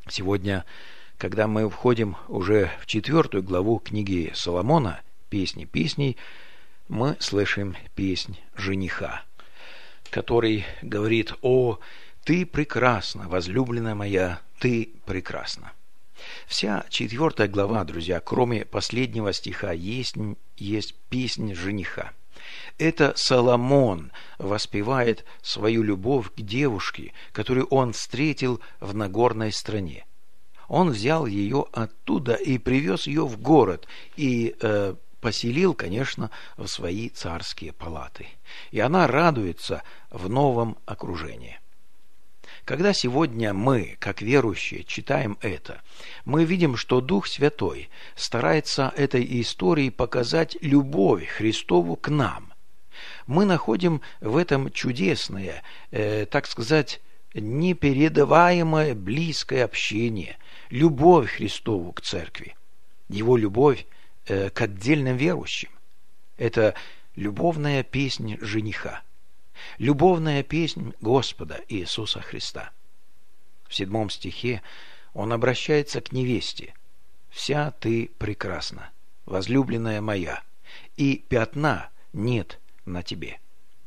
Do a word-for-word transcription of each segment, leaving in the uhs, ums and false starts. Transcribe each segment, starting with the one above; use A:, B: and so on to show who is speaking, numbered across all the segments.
A: Сегодня, когда мы входим уже в четвертую главу книги Соломона, «Песни песней», мы слышим песнь жениха, который говорит: «О, ты прекрасна, возлюбленная моя, ты прекрасна». Вся четвертая глава, друзья, кроме последнего стиха, есть, есть песнь жениха. Это Соломон воспевает свою любовь к девушке, которую он встретил в Нагорной стране. Он взял ее оттуда и привез ее в город, и э, поселил, конечно, в свои царские палаты. И она радуется в новом окружении. Когда сегодня мы, как верующие, читаем это, мы видим, что Дух Святой старается этой историей показать любовь Христову к нам. Мы находим в этом чудесное, э, так сказать, непередаваемое близкое общение, любовь Христову к церкви, Его любовь э, к отдельным верующим. Это любовная песнь жениха, любовная песнь Господа Иисуса Христа. В седьмом стихе он обращается к невесте: «Вся ты прекрасна, возлюбленная моя, и пятна нет на тебе».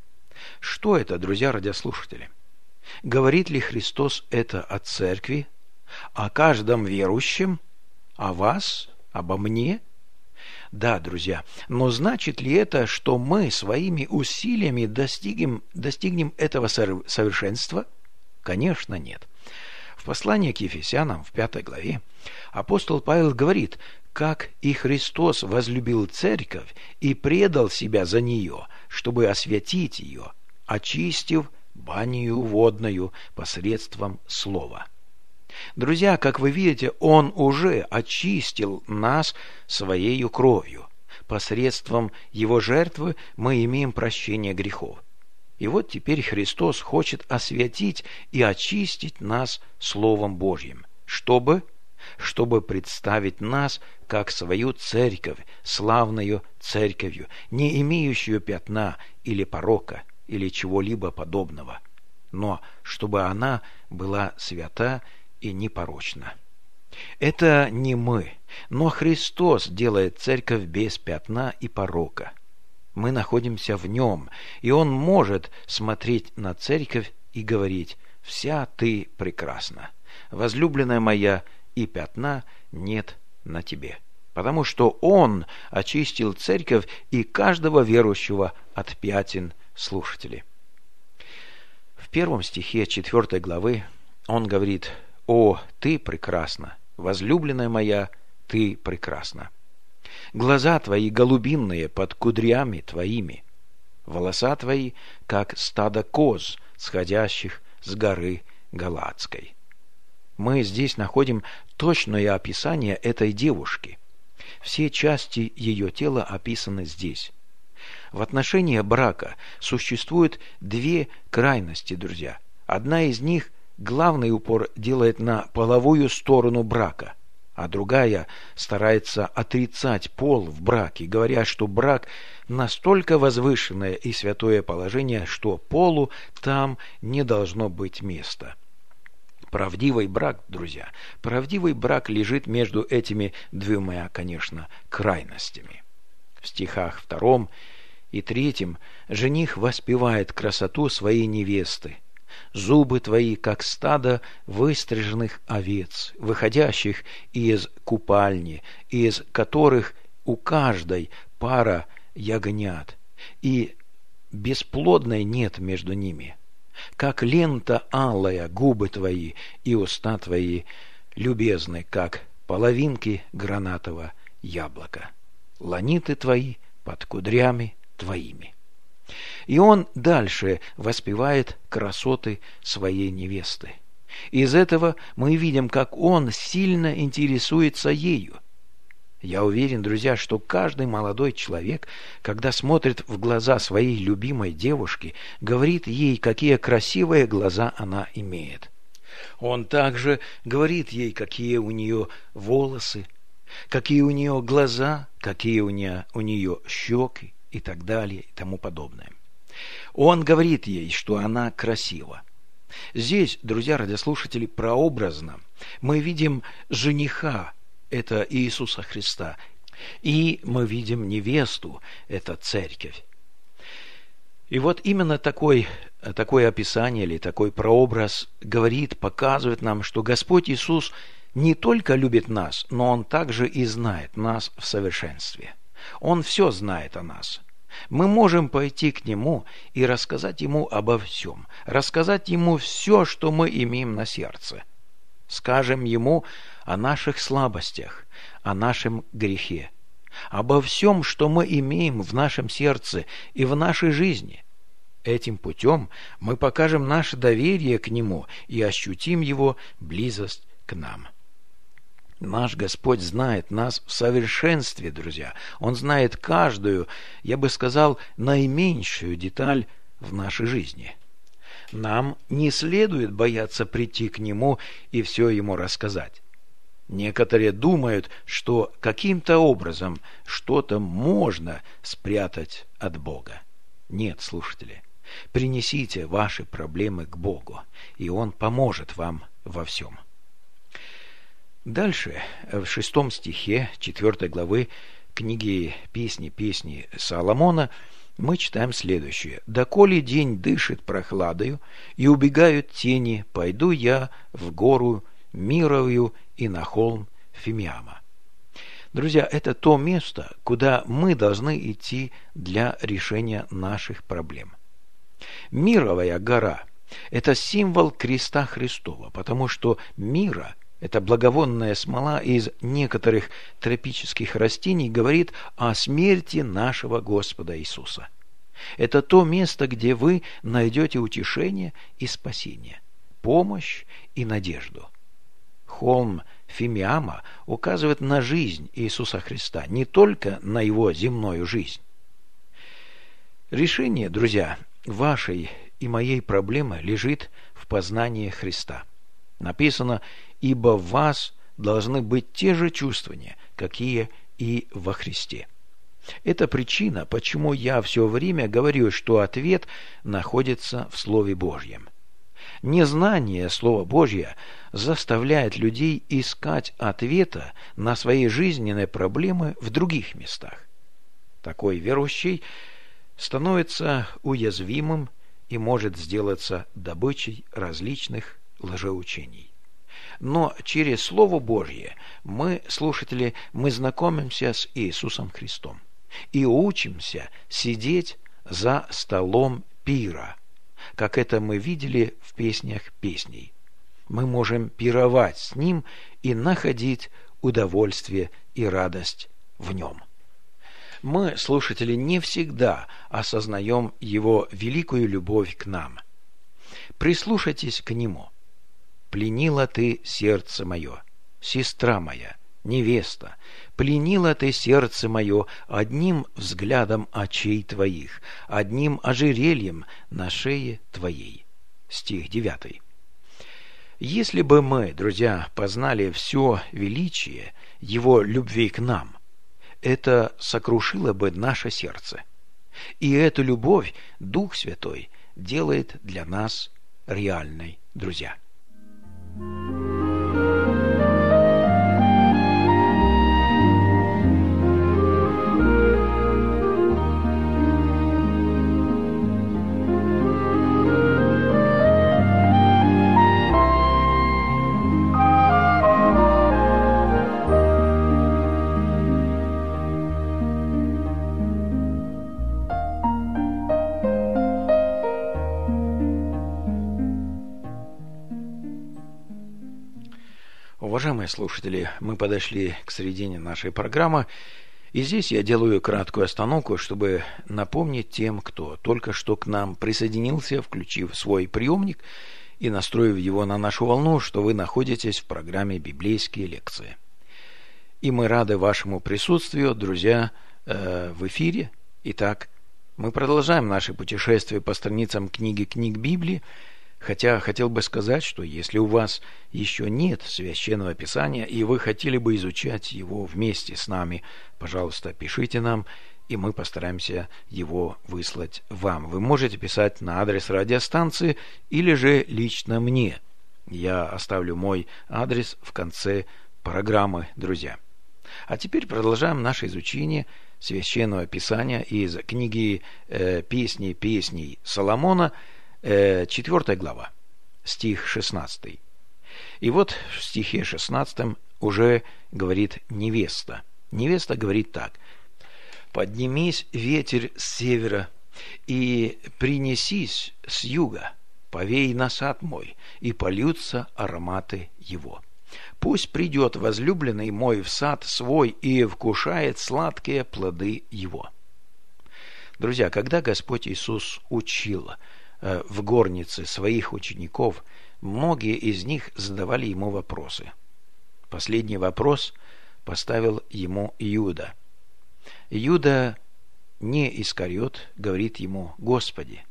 A: Что это, друзья радиослушатели? Говорит ли Христос это о церкви, о каждом верующем, о вас, обо мне? Да, друзья, но значит ли это, что мы своими усилиями достигнем, достигнем этого совершенства? Конечно, нет. В послании к Ефесянам в пятой главе апостол Павел говорит: «Как и Христос возлюбил церковь и предал себя за нее, чтобы освятить ее, очистив банию водною посредством слова». Друзья, как вы видите, Он уже очистил нас Своею кровью. Посредством Его жертвы мы имеем прощение грехов. И вот теперь Христос хочет освятить и очистить нас Словом Божьим, чтобы, чтобы представить нас как свою церковь, славную церковью, не имеющую пятна или порока, или чего-либо подобного, но чтобы она была свята и непорочна. Это не мы, но Христос делает церковь без пятна и порока. Мы находимся в Нем, и Он может смотреть на церковь и говорить: «Вся ты прекрасна, возлюбленная моя, и пятна нет на тебе», потому что Он очистил церковь и каждого верующего от пятен. Слушатели, в первом стихе четвертой главы он говорит: «О, ты прекрасна, возлюбленная моя, ты прекрасна. Глаза твои голубинные под кудрями твоими, волоса твои, как стадо коз, сходящих с горы Галаадской». Мы здесь находим точное описание этой девушки. Все части ее тела описаны здесь. В отношении брака существует две крайности, друзья. Одна из них главный упор делает на половую сторону брака, а другая старается отрицать пол в браке, говоря, что брак настолько возвышенное и святое положение, что полу там не должно быть места. Правдивый брак, друзья, правдивый брак лежит между этими двумя, конечно, крайностями. В стихах втором и третьем жених воспевает красоту своей невесты. «Зубы твои, как стадо выстриженных овец, выходящих из купальни, из которых у каждой пара ягнят, и бесплодной нет между ними. Как лента алая губы твои, и уста твои любезны, как половинки гранатового яблока. Ланиты твои под кудрями твоими». И он дальше воспевает красоты своей невесты. Из этого мы видим, как он сильно интересуется ею. Я уверен, друзья, что каждый молодой человек, когда смотрит в глаза своей любимой девушки, говорит ей, какие красивые глаза она имеет. Он также говорит ей, какие у нее волосы, какие у нее глаза, какие у нее, у нее щеки и так далее и тому подобное. Он говорит ей, что она красива. Здесь, друзья радиослушатели, прообразно мы видим жениха, это Иисуса Христа, и мы видим невесту, это церковь. И вот именно такой, такое описание или такой прообраз говорит, показывает нам, что Господь Иисус не только любит нас, но Он также и знает нас в совершенстве. Он все знает о нас. Мы можем пойти к Нему и рассказать Ему обо всем, рассказать Ему все, что мы имеем на сердце. Скажем Ему о наших слабостях, о нашем грехе, обо всем, что мы имеем в нашем сердце и в нашей жизни. Этим путем мы покажем наше доверие к Нему и ощутим Его близость к нам. Наш Господь знает нас в совершенстве, друзья. Он знает каждую, я бы сказал, наименьшую деталь в нашей жизни. Нам не следует бояться прийти к Нему и все Ему рассказать. Некоторые думают, что каким-то образом что-то можно спрятать от Бога. Нет, слушатели, принесите ваши проблемы к Богу, и Он поможет вам во всем. Дальше, в шестом стихе четвертой главы книги «Песни, песни Соломона» мы читаем следующее. «Доколе день дышит прохладою, и убегают тени, пойду я в гору Мировую и на холм Фимиама». Друзья, это то место, куда мы должны идти для решения наших проблем. Мировая гора – это символ креста Христова, потому что мира – это благовонная смола из некоторых тропических растений говорит о смерти нашего Господа Иисуса. Это то место, где вы найдете утешение и спасение, помощь и надежду. Холм Фимиама указывает на жизнь Иисуса Христа, не только на Его земную жизнь. Решение, друзья, вашей и моей проблемы лежит в познании Христа. Написано: «Ибо в вас должны быть те же чувствования, какие и во Христе». Это причина, почему я все время говорю, что ответ находится в Слове Божьем. Незнание Слова Божьего заставляет людей искать ответа на свои жизненные проблемы в других местах. Такой верующий становится уязвимым и может сделаться добычей различных лжеучений. Но через Слово Божье мы, слушатели, мы знакомимся с Иисусом Христом и учимся сидеть за столом пира, как это мы видели в песнях песней. Мы можем пировать с Ним и находить удовольствие и радость в Нем. Мы, слушатели, не всегда осознаем Его великую любовь к нам. Прислушайтесь к Нему. «Пленила ты сердце мое, сестра моя, невеста, пленила ты сердце мое одним взглядом очей твоих, одним ожерельем на шее твоей». Стих девятый. Если бы мы, друзья, познали все величие Его любви к нам, это сокрушило бы наше сердце. И эту любовь Дух Святой делает для нас реальной, друзья. Уважаемые слушатели, мы подошли к середине нашей программы, и здесь я делаю краткую остановку, чтобы напомнить тем, кто только что к нам присоединился, включив свой приемник и настроив его на нашу волну, что вы находитесь в программе «Библейские лекции». И мы рады вашему присутствию, друзья, в эфире. Итак, мы продолжаем наше путешествие по страницам книги «Книг Библии», хотя хотел бы сказать, что если у вас еще нет Священного Писания, и вы хотели бы изучать его вместе с нами, пожалуйста, пишите нам, и мы постараемся его выслать вам. Вы можете писать на адрес радиостанции или же лично мне. Я оставлю мой адрес в конце программы, друзья. А теперь продолжаем наше изучение Священного Писания из книги э, «Песни песней Соломона», э, четвёртая глава, стих шестнадцатый. И вот в стихе шестнадцатом уже говорит невеста. Невеста говорит так: «Поднимись, ветер с севера, и принесись с юга, повей на сад мой, и польются ароматы его. Пусть придет возлюбленный мой в сад свой и вкушает сладкие плоды его». Друзья, когда Господь Иисус учил э, в горнице своих учеников, многие из них задавали ему вопросы. Последний вопрос поставил ему Иуда. Иуда, не Искариот, говорит ему: «Господи,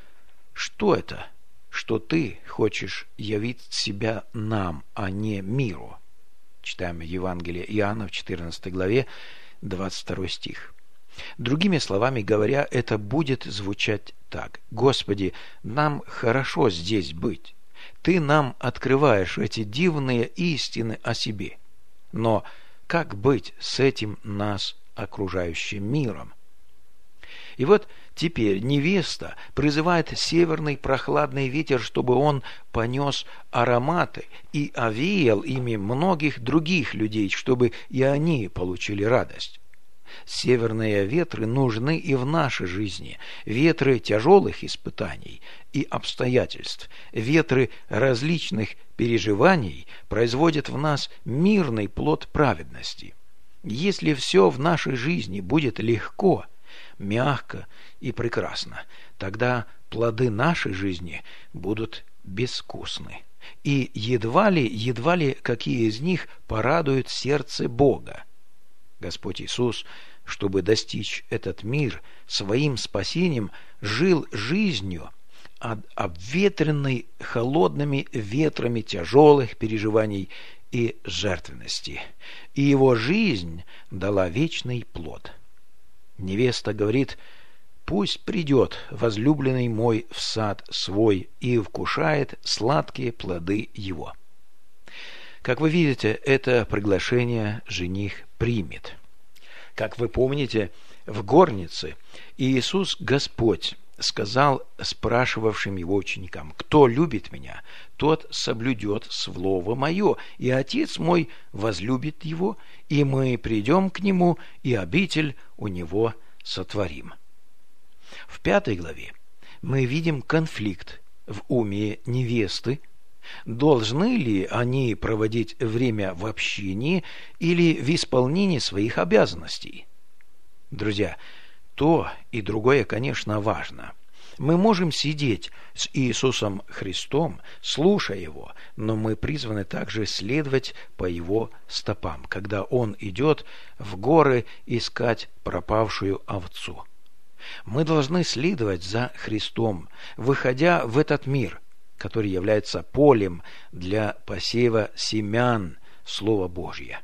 A: что это, что ты хочешь явить себя нам, а не миру?» Читаем Евангелие Иоанна в четырнадцатой главе, двадцать второй стих. Другими словами говоря, это будет звучать так: «Господи, нам хорошо здесь быть. Ты нам открываешь эти дивные истины о себе. Но как быть с этим нас окружающим миром?» И вот теперь невеста призывает северный прохладный ветер, чтобы он понес ароматы и овеял ими многих других людей, чтобы и они получили радость. Северные ветры нужны и в нашей жизни. Ветры тяжелых испытаний и обстоятельств, ветры различных переживаний производят в нас мирный плод праведности. Если все в нашей жизни будет легко, мягко и прекрасно, тогда плоды нашей жизни будут безвкусны. И едва ли, едва ли какие из них порадуют сердце Бога. Господь Иисус, чтобы достичь этот мир своим спасением, жил жизнью, обветренной холодными ветрами тяжелых переживаний и жертвенности. И его жизнь дала вечный плод. Невеста говорит: «Пусть придет возлюбленный мой в сад свой и вкушает сладкие плоды его». Как вы видите, это приглашение жених примет. Как вы помните, в горнице Иисус Господь сказал спрашивавшим его ученикам: «Кто любит меня, тот соблюдет слово мое, и Отец мой возлюбит его, и мы придем к нему, и обитель у него сотворим». В пятой главе мы видим конфликт в уме невесты. Должны ли они проводить время в общении или в исполнении своих обязанностей? Друзья, то и другое, конечно, важно. Мы можем сидеть с Иисусом Христом, слушая Его, но мы призваны также следовать по Его стопам, когда Он идет в горы искать пропавшую овцу. Мы должны следовать за Христом, выходя в этот мир, который является полем для посева семян Слова Божьего.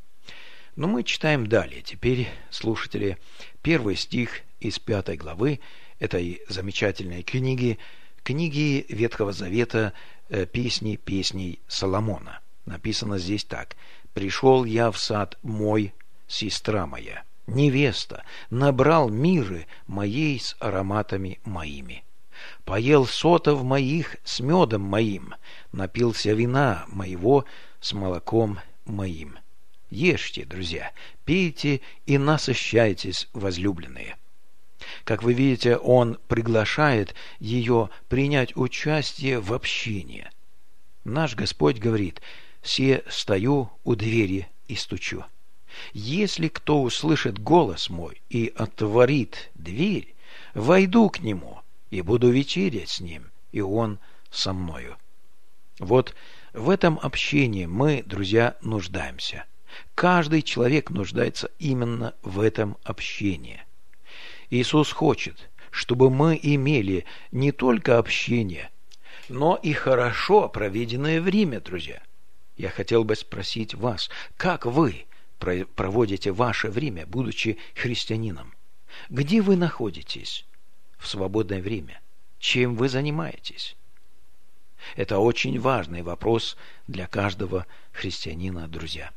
A: Но мы читаем далее. Теперь, слушатели, первый стих из пятой главы этой замечательной книги, книги Ветхого Завета «Песни песней Соломона». Написано здесь так: «Пришел я в сад мой, сестра моя, невеста, набрал миры моей с ароматами моими. Поел сотов моих с медом моим, напился вина моего с молоком моим». Ешьте, друзья, пейте и насыщайтесь, возлюбленные. Как вы видите, он приглашает ее принять участие в общении. Наш Господь говорит: «Се стою у двери и стучу. Если кто услышит голос мой и отворит дверь, войду к нему и буду вечерять с ним, и он со мною». Вот в этом общении мы, друзья, нуждаемся. Каждый человек нуждается именно в этом общении. Иисус хочет, чтобы мы имели не только общение, но и хорошо проведенное время, друзья. Я хотел бы спросить вас, как вы проводите ваше время, будучи христианином? Где вы находитесь в свободное время? Чем вы занимаетесь? Это очень важный вопрос для каждого христианина, друзья.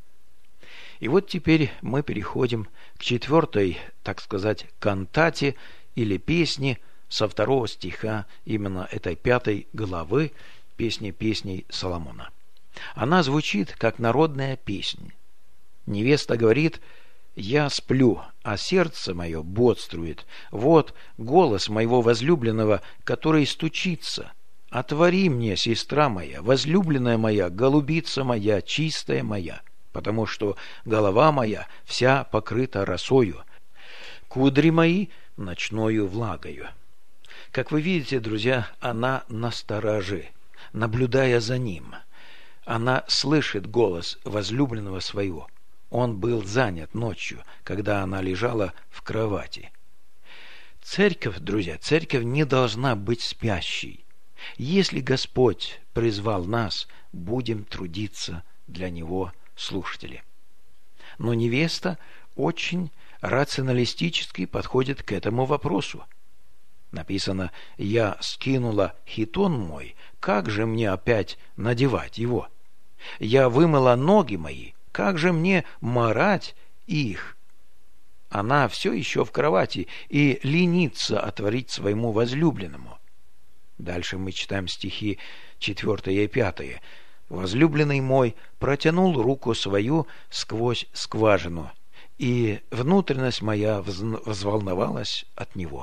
A: И вот теперь мы переходим к четвертой, так сказать, кантате или песне со второго стиха именно этой пятой главы «Песни песней Соломона». Она звучит как народная песнь. Невеста говорит: «Я сплю, а сердце мое бодрствует. Вот голос моего возлюбленного, который стучится. Отвори мне, сестра моя, возлюбленная моя, голубица моя, чистая моя, потому что голова моя вся покрыта росою, кудри мои ночною влагою». Как вы видите, друзья, она настороже, наблюдая за ним. Она слышит голос возлюбленного своего. Он был занят ночью, когда она лежала в кровати. Церковь, друзья, церковь не должна быть спящей. Если Господь призвал нас, будем трудиться для Него, слушатели. Но невеста очень рационалистически подходит к этому вопросу. Написано: «Я скинула хитон мой, как же мне опять надевать его? Я вымыла ноги мои, как же мне марать их?» Она все еще в кровати и ленится отворить своему возлюбленному. Дальше мы читаем стихи четвертое и пятое. «Возлюбленный мой протянул руку свою сквозь скважину, и внутренность моя взволновалась от него.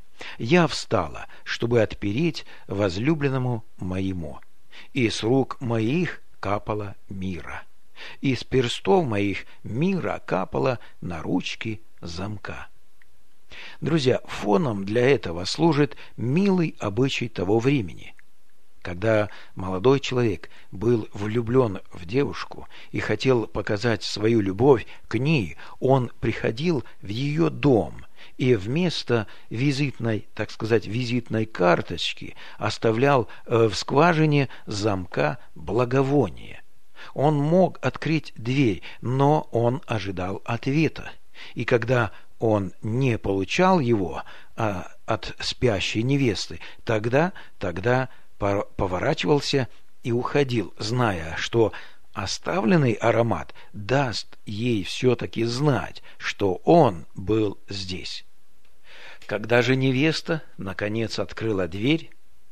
A: Я встала, чтобы отпереть возлюбленному моему, и с рук моих капала мира, и с перстов моих мира капала на ручки замка». Друзья, фоном для этого служит милый обычай того времени. Когда молодой человек был влюблен в девушку и хотел показать свою любовь к ней, он приходил в ее дом и вместо визитной, так сказать, визитной карточки оставлял в скважине замка благовоние. Он мог открыть дверь, но он ожидал ответа. И когда он не получал его а, от спящей невесты, тогда, тогда поворачивался и уходил, зная, что оставленный аромат даст ей все-таки знать, что он был здесь. Когда же невеста наконец открыла дверь,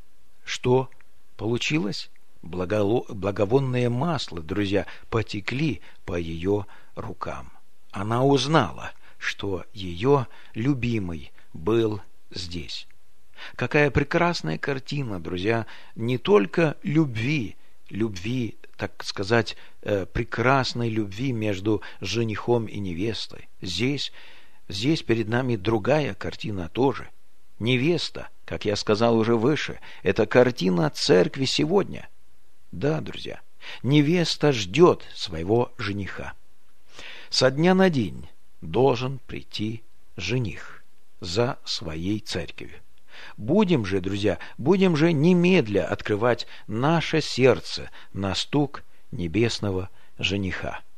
A: что получилось? Благо... Благовонное масло, друзья, потекли по ее рукам. Она узнала, что ее любимый был здесь. Какая прекрасная картина, друзья, не только любви, любви, так сказать, прекрасной любви между женихом и невестой. Здесь, здесь перед нами другая картина тоже. Невеста, как я сказал уже выше, это картина церкви сегодня. Да, друзья, невеста ждет своего жениха. Со дня на день должен прийти жених за своей церковью. Будем же, друзья, будем же немедля открывать наше сердце на стук небесного жениха.